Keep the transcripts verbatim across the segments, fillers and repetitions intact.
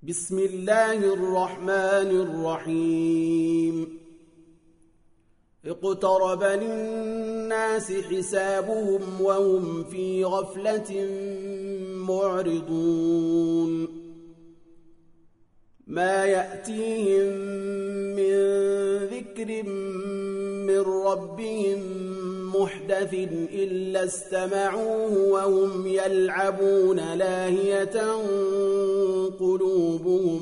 بسم الله الرحمن الرحيم اقترب للناس حسابهم وهم في غفلة معرضون ما يأتيهم من ذكر من ربهم محدث إلا استمعوه وهم يلعبون لاهية قلوبهم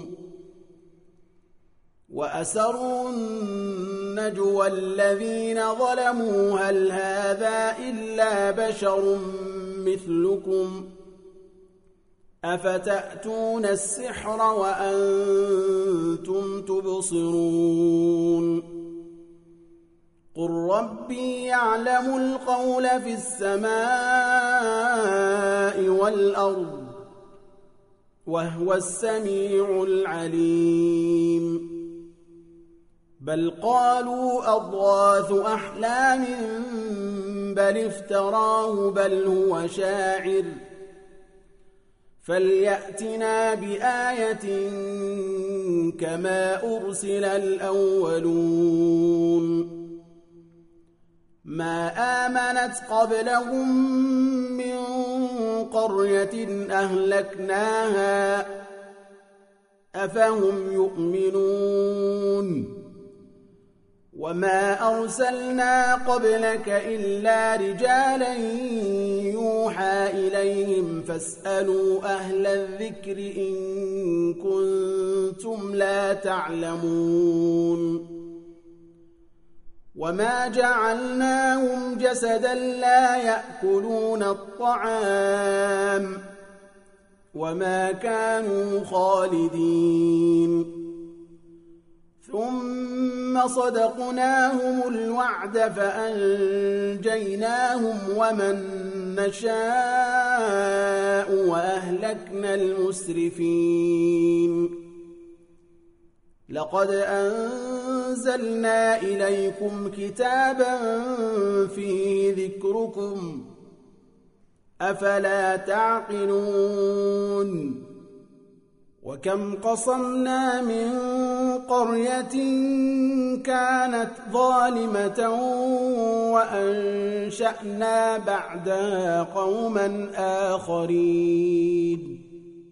وأسروا النجوى الذين ظلموا هل هذا إلا بشر مثلكم أفتأتون السحر وأنتم تبصرون قل ربي يعلم القول في السماء والأرض وهو السميع العليم بل قالوا أضغاث أحلام بل افتراه بل هو شاعر فليأتنا بآية كما أرسل الأولون ما آمنت قبلهم من قرية أهلكناها أفهم يؤمنون وما أرسلنا قبلك إلا رجالا يوحى إليهم فاسألوا أهل الذكر إن كنتم لا تعلمون وما جعلناهم جسدا لا يأكلون الطعام وما كانوا خالدين ثم صدقناهم الوعد فأنجيناهم ومن نشاء وأهلكنا المسرفين لقد أنزلنا إليكم كتابا فيه ذكركم أفلا تعقلون وكم قصمنا من قرية كانت ظالمة وأنشأنا بعدها قوما آخرين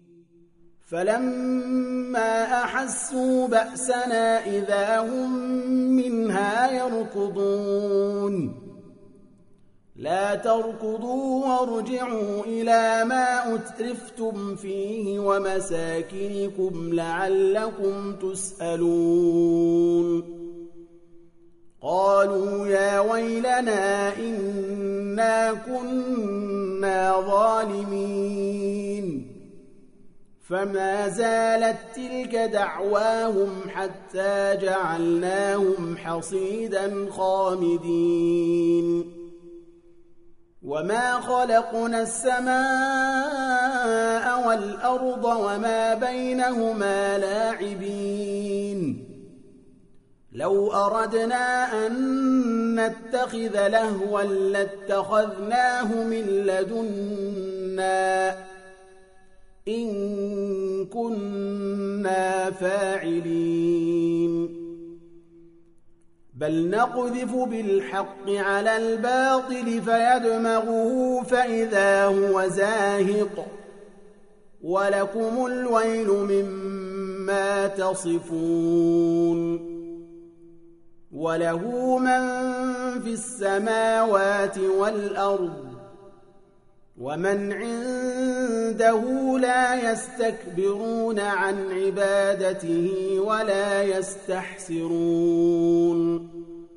فلما أحسوا بأسنا إذا هم منها يركضون لا تركضوا وارجعوا إلى ما أترفتم فيه ومساكنكم لعلكم تسألون قالوا يا ويلنا إنا كنا ظالمين فما زالت تلك دعواهم حتى جعلناهم حصيدا خامدين وما خلقنا السماء والأرض وما بينهما لاعبين لو أردنا أن نتخذ لهوا لاتخذناه من لدنا إن كنا فاعلين بل نقذف بالحق على الباطل فيدمغه فإذا هو زاهق ولكم الويل مما تصفون وله من في السماوات والأرض ومن عنده لا يستكبرون عن عبادته ولا يستحسرون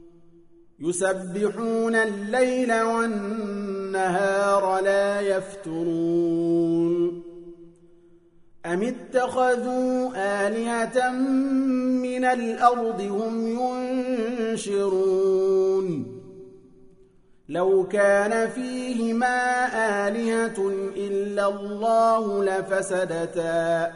يسبحون الليل والنهار لا يفترون أم اتخذوا آلهة من الأرض هم ينشرون لو كان فيهما آلهة إلا الله لفسدتا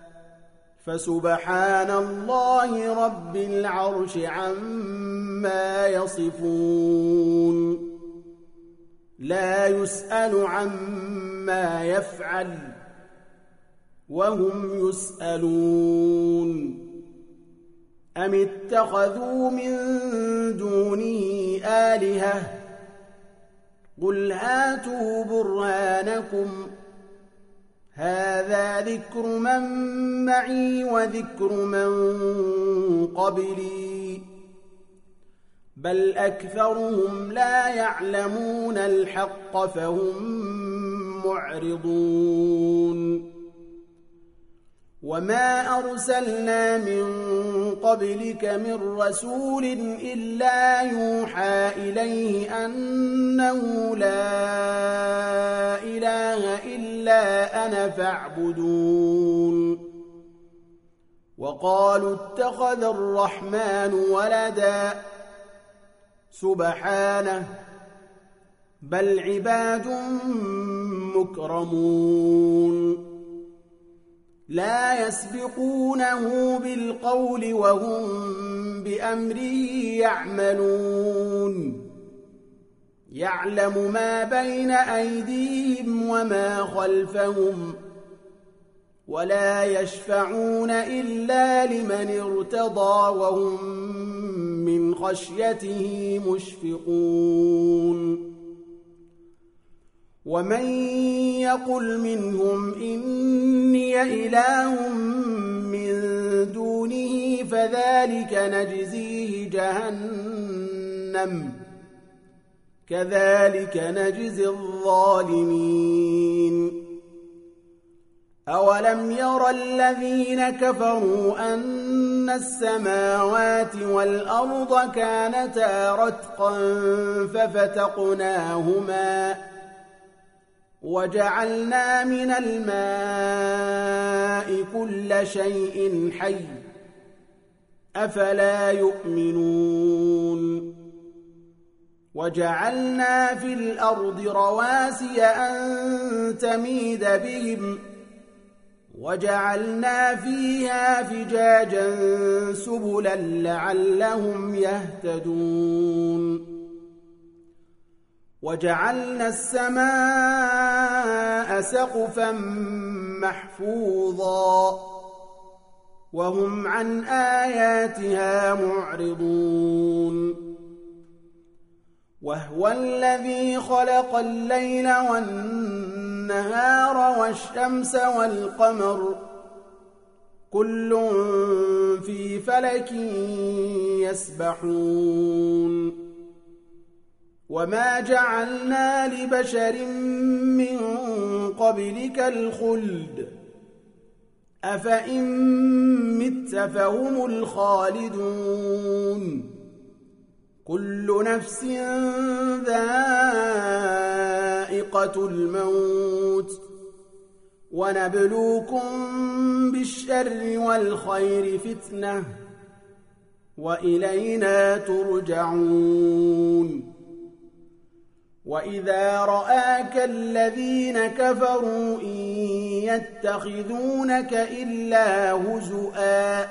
فسبحان الله رب العرش عما يصفون لا يسأل عما يفعل وهم يسألون أم اتخذوا من دونه آلهة قل هاتوا برهانكم هذا ذكر من معي وذكر من قبلي بل أكثرهم لا يعلمون الحق فهم معرضون وما أرسلنا من قبلك من رسول إلا يوحى إليه أنه لا إله إلا أنا فاعبدون وقالوا اتخذ الرحمن ولدا سبحانه بل عباد مكرمون لا يسبقونه بالقول وهم بأمره يعملون يعلم ما بين أيديهم وما خلفهم ولا يشفعون إلا لمن ارتضى وهم من خشيته مشفقون ومن يقل منهم إني إله من دونه فذلك نجزيه جهنم كذلك نجزي الظالمين أولم ير الذين كفروا أن السماوات والأرض كانتا رتقا ففتقناهما وجعلنا من الماء كل شيء حي أفلا يؤمنون وجعلنا في الأرض رواسي أن تميد بهم وجعلنا فيها فجاجا سبلا لعلهم يهتدون وجعلنا السماء سقفا محفوظا وهم عن آياتها معرضون وهو الذي خلق الليل والنهار والشمس والقمر كل في فلك يسبحون وما جعلنا لبشر من قبلك الخلد أفإن مت فهم الخالدون كل نفس ذائقة الموت ونبلوكم بالشر والخير فتنة وإلينا ترجعون وإذا رآك الذين كفروا إن يتخذونك إلا هزؤا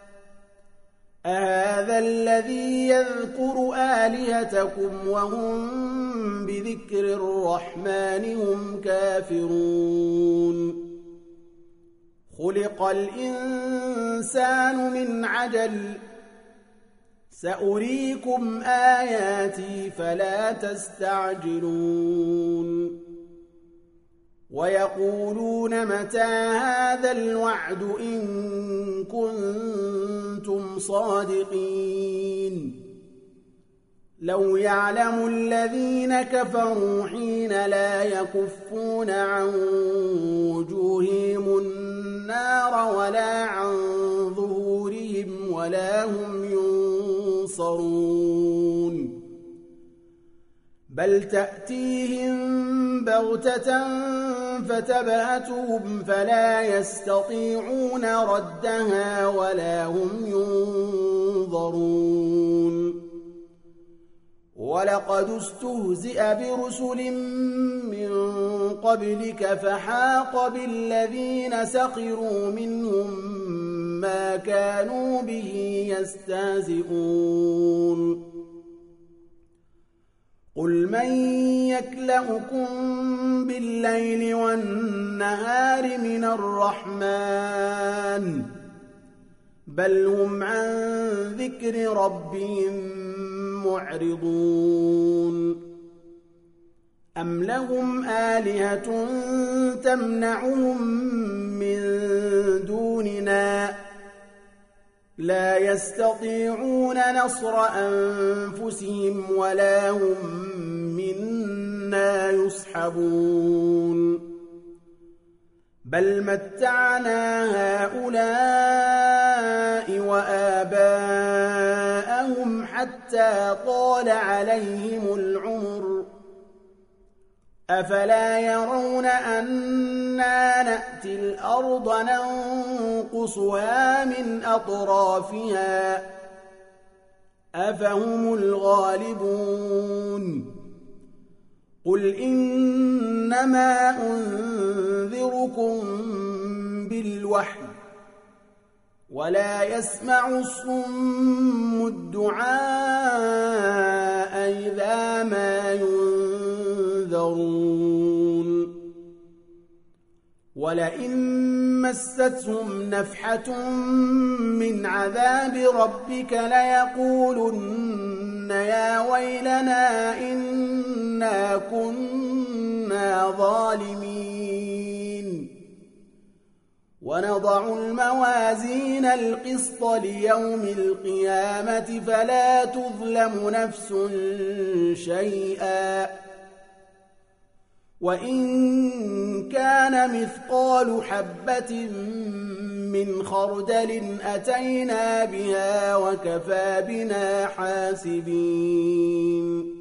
أهذا الذي يذكر آلهتكم وهم بذكر الرحمن هم كافرون خلق الإنسان من عجل سأريكم آياتي فلا تستعجلون ويقولون متى هذا الوعد إن كنتم صادقين لو يعلم الذين كفروا حين لا يكفون عن وجوههم النار ولا عن ظهورهم ولا هم ينصرون بل تأتيهم بغتة فتبهتهم فلا يستطيعون ردها ولا هم ينظرون ولقد استهزئ برسل من قبلك فحاق بالذين سخروا منهم ما كانوا به يستهزئون قل من يكلؤكم بالليل والنهار من الرحمن بل هم عن ذكر ربهم معرضون أم لهم آلهة تمنعهم من دوننا لا يستطيعون نصر أنفسهم ولا هم منا يصحبون بل متعنا هؤلاء وآباءهم حتى طال عليهم العمر أفلا يرون أنا نأتي الأرض ننقصها من أطرافها أفهم الغالبون قل إنما أنذركم بالوحي ولا يسمع الصم الدعاء إذا ما ينذرون ولئن مستهم نفحة من عذاب ربك ليقولن يا ويلنا إنا كنا ظالمين ونضع الموازين القسط ليوم القيامة فلا تظلم نفس شيئا وإن كان مثقال حبة من خردل أتينا بها وكفى بنا حاسبين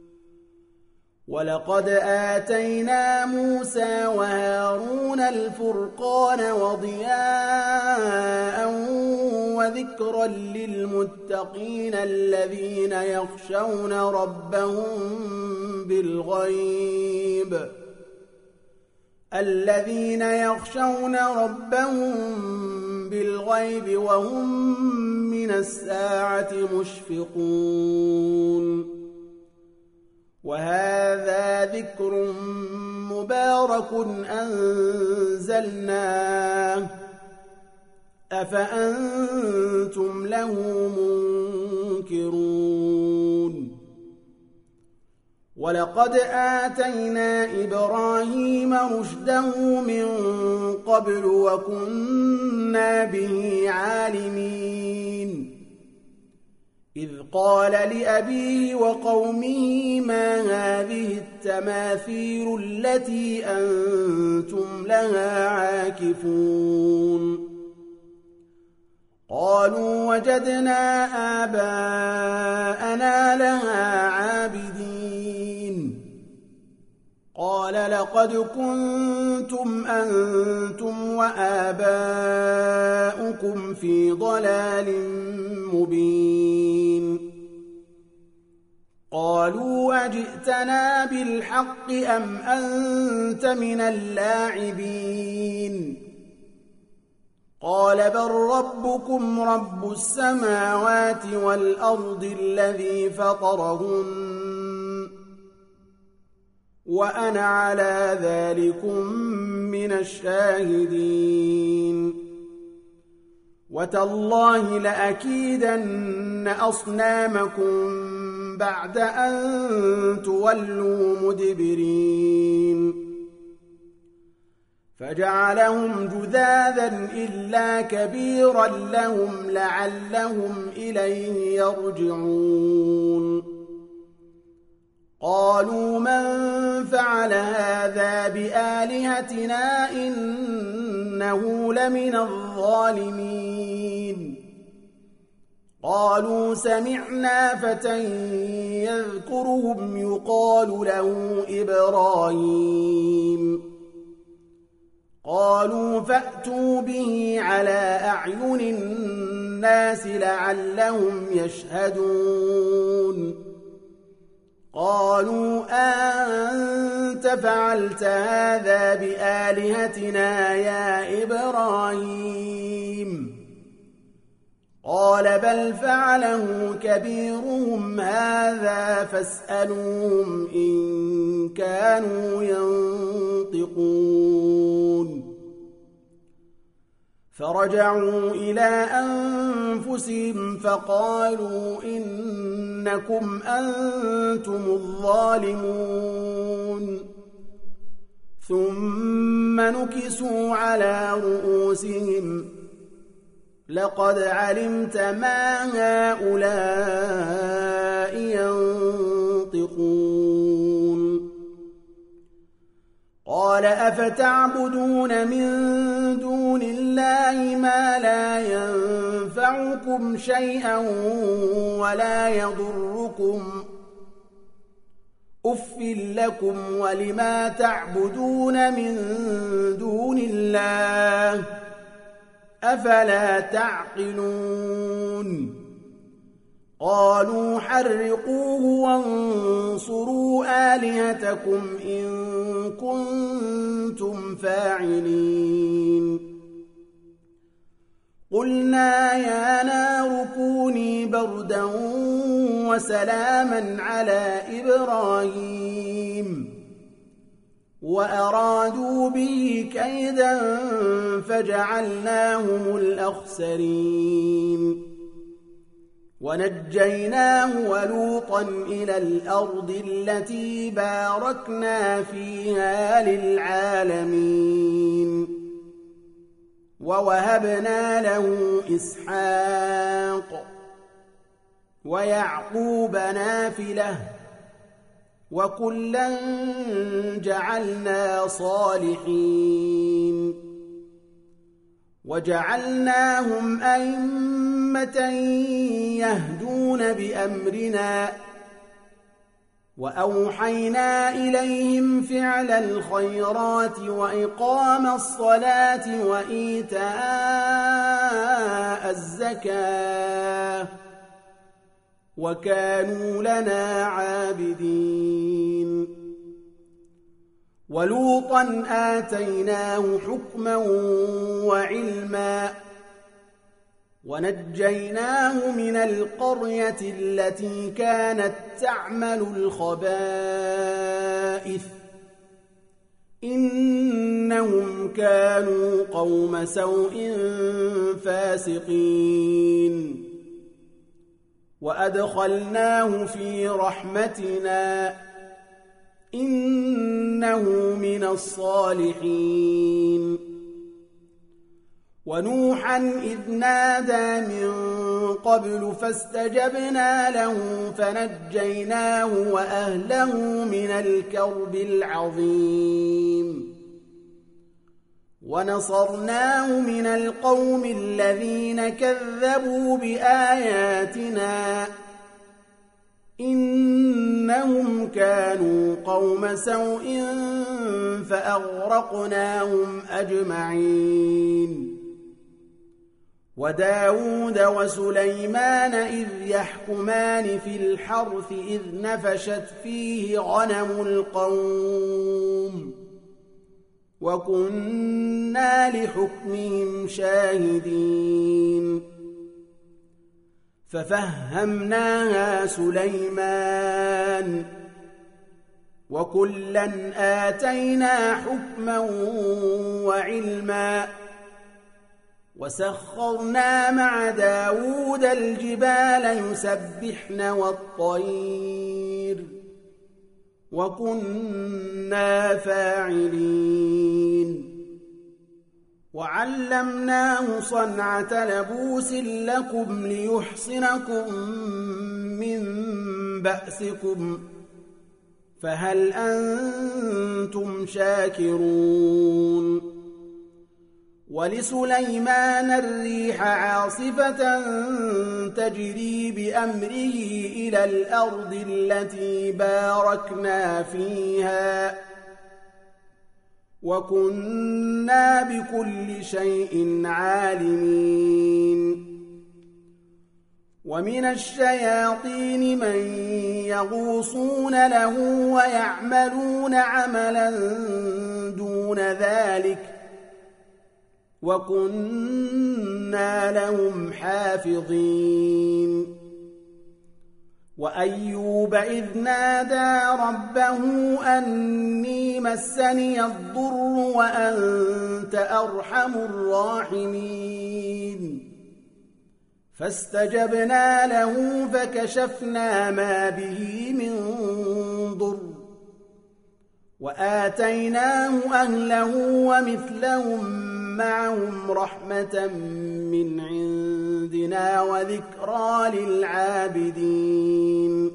ولقد آتينا موسى وهارون الفرقان وضياء وذكرا للمتقين الذين يخشون ربهم بالغيب الذين يخشون ربهم بالغيب وهم من الساعة مشفقون وهذا ذكر مبارك أنزلناه أفأنتم له منكرون ولقد آتينا إبراهيم رشده من قبل وكنا به عالمين إذ قال لأبيه وقومه ما هذه التماثيل التي أنتم لها عاكفون قالوا وجدنا آباءنا لها عابدين قال لقد كنتم أنتم وآباؤكم في ضلال مبين قالوا أجئتنا بالحق أم أنت من اللاعبين قال بل ربكم رب السماوات والأرض الذي فطرهن وأنا على ذلكم من الشاهدين وتالله لأكيدن أصنامكم بعد أن تولوا مدبرين فجعلهم جذاذا إلا كبيرا لهم لعلهم إليه يرجعون قالوا من فعل هذا بآلهتنا إنه لمن الظالمين قالوا سمعنا فتى يذكرهم يقال له إبراهيم قالوا فأتوا به على أعين الناس لعلهم يشهدون قالوا أنت فعلت هذا بآلهتنا يا إبراهيم قال بل فعله كبيرهم هذا فاسألوهم إن كانوا ينطقون فرجعوا إلى أنفسهم فقالوا إنكم أنتم الظالمون ثم نكسوا على رؤوسهم لقد علمت ما هؤلاء ينطقون قال أفتعبدون من دون الله ما لا ينفعكم شيئا ولا يضركم أف لكم ولما تعبدون من دون الله أفلا تعقلون قالوا حرقوه وانصروا آلهتكم إن كنتم فاعلين قلنا يا نار كوني بردا وسلاما على إبراهيم وأرادوا به كيدا فجعلناهم الأخسرين ونجيناه ولوطا إلى الأرض التي باركنا فيها للعالمين ووهبنا له إسحاق ويعقوب نافلة وكلا جعلنا صالحين وجعلناهم أئمة يهدون بأمرنا وأوحينا إليهم فعل الخيرات وإقام الصلاة وإيتاء الزكاة وكانوا لنا عابدين ولوطا آتيناه حكما وعلما ونجيناه من القرية التي كانت تعمل الخبائث إنهم كانوا قوم سوء فاسقين وأدخلناه في رحمتنا إنه من الصالحين ونوحا إذ نادى من قبل فاستجبنا له فنجيناه وأهله من الكرب العظيم ونصرناه من القوم الذين كذبوا بآياتنا إنهم كانوا قوم سوء فأغرقناهم أجمعين وداود وسليمان إذ يحكمان في الحرث إذ نفشت فيه غنم القوم وكنا لحكمهم شاهدين ففهمناها سليمان وكلا آتينا حكما وعلما وسخرنا مع داود الجبال يسبحن والطير وكنا فاعلين وعلمناه صنعة لبوس لكم ليحصنكم من بأسكم فهل أنتم شاكرون ولسليمان الريح عاصفة تجري بأمره إلى الأرض التي باركنا فيها وكنا بكل شيء عالمين ومن الشياطين من يغوصون له ويعملون عملا دون ذلك وكنا لهم حافظين وأيوب إذ نادى ربه أني مسني الضر وأنت أرحم الراحمين فاستجبنا له فكشفنا ما به من ضر وآتيناه أهله ومثلهم معهم رحمة من عندنا وذكرى للعابدين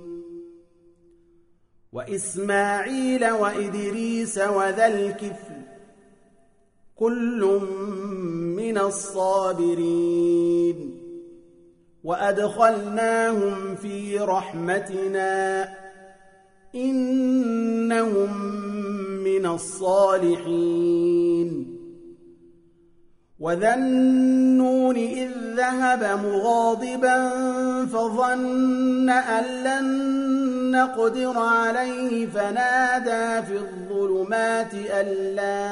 وإسماعيل وإدريس وذا الكفل كل من الصابرين وأدخلناهم في رحمتنا إنهم من الصالحين وذا النون إذ ذهب مغاضبا فظن أن لن نقدر عليه فنادى في الظلمات أن لا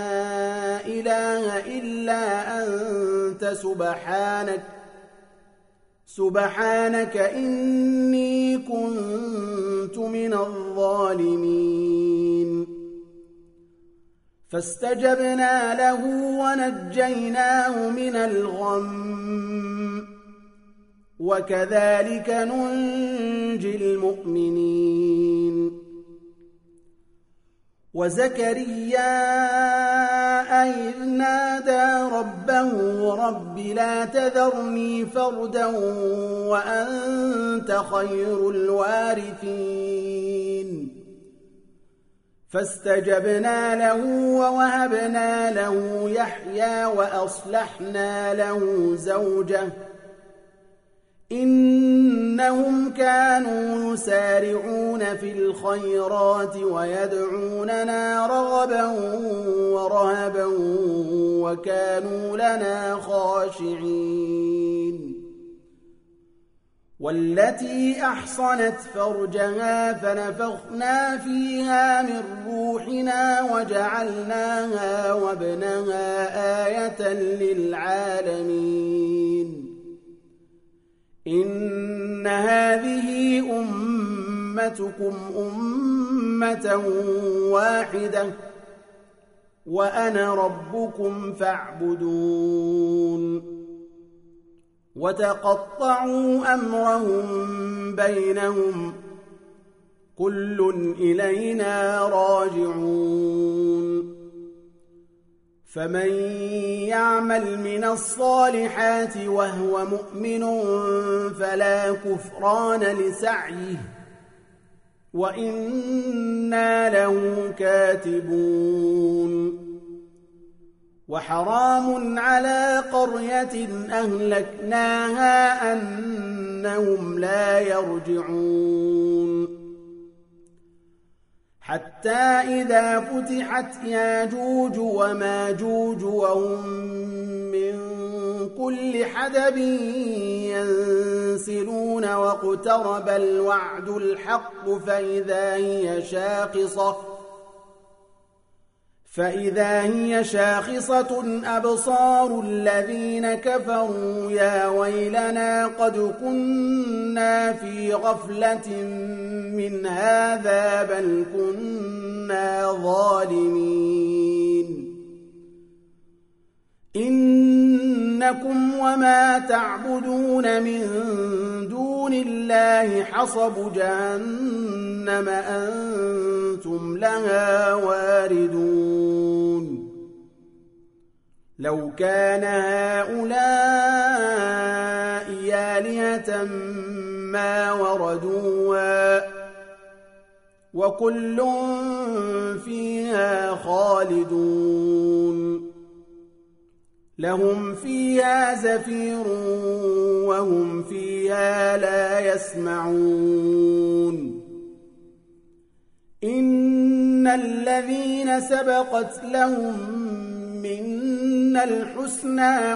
إله إلا أنت سبحانك سبحانك إني كنت من الظالمين فاستجبنا له ونجيناه من الغم وكذلك ننجي المؤمنين وزكريا إذ نادى ربه رب لا تذرني فردا وأنت خير الوارثين فاستجبنا له ووهبنا له يحيى وأصلحنا له زوجه إنهم كانوا يسارعون في الخيرات ويدعوننا رغبا ورهبا وكانوا لنا خاشعين والتي أحصنت فرجها فنفخنا فيها من روحنا وجعلناها وابنها آية للعالمين إن هذه أمتكم أمة واحدة وأنا ربكم فاعبدون وتقطعوا أمرهم بينهم كل إلينا راجعون فمن يعمل من الصالحات وهو مؤمن فلا كفران لسعيه وإنا له كاتبون وحرام على قرية أهلكناها أنهم لا يرجعون حتى إذا فتحت ياجوج وماجوج وهم من كل حدب ينسلون واقترب الوعد الحق فإذا هي شاخصة فإذا هي شاخصة أبصار الذين كفروا يا ويلنا قد كنا في غفلة من هذا بل كنا ظالمين إنكم وما تعبدون من دون الله حصب جهنم أنتم لها واردون لو كان هؤلاء آلهة ما وردوها وكل فيها خالدون لهم فيها زفير وهم فيها لا يسمعون إن الذين سبقت لهم منا الحسنى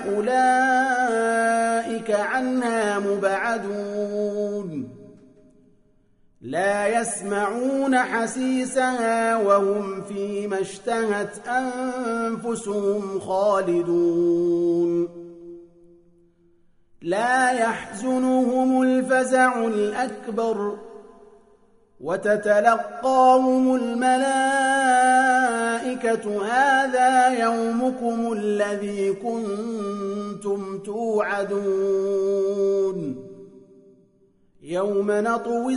أولئك عنها مبعدون لا يسمعون حسيسها وهم فيما اشتهت أنفسهم خالدون لا يحزنهم الفزع الأكبر وتتلقاهم الملائكة هذا يومكم الذي كنتم توعدون يوم نطوي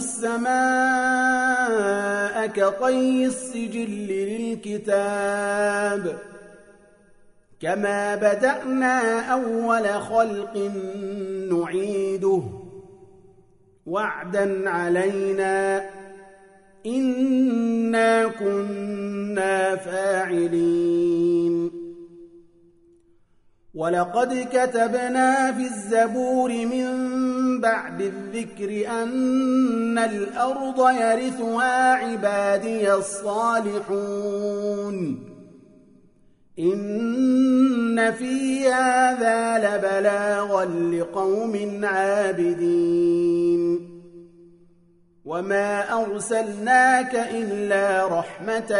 السماء كطي السجل للكتاب كما بدأنا أول خلق نعيده وعدا علينا إنا كنا فاعلين ولقد كتبنا في الزبور من بعد الذكر أن الأرض يرثها عبادي الصالحون إن في هذا لبلاغا لقوم عابدين وما أرسلناك إلا رحمة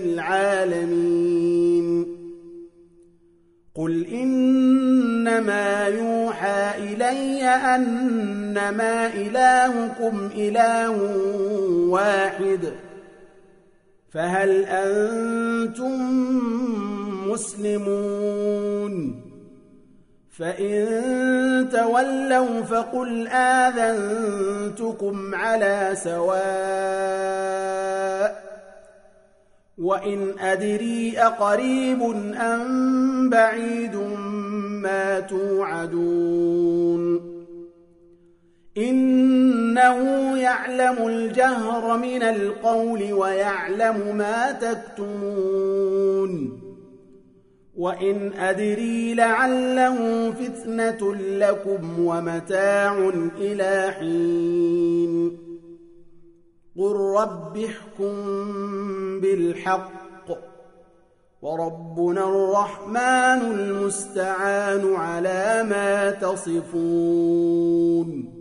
للعالمين قل إنما يوحى إلي أنما إلهكم إله واحد فهل أنتم مسلمون فإن تولوا فقل آذنتكم على سواء وإن أدري أقريب أم بعيد ما توعدون إنه يعلم الجهر من القول ويعلم ما تكتمون وإن أدري لعله فتنة لكم ومتاع إلى حين قل رب احكم بالحق وربنا الرحمن المستعان على ما تصفون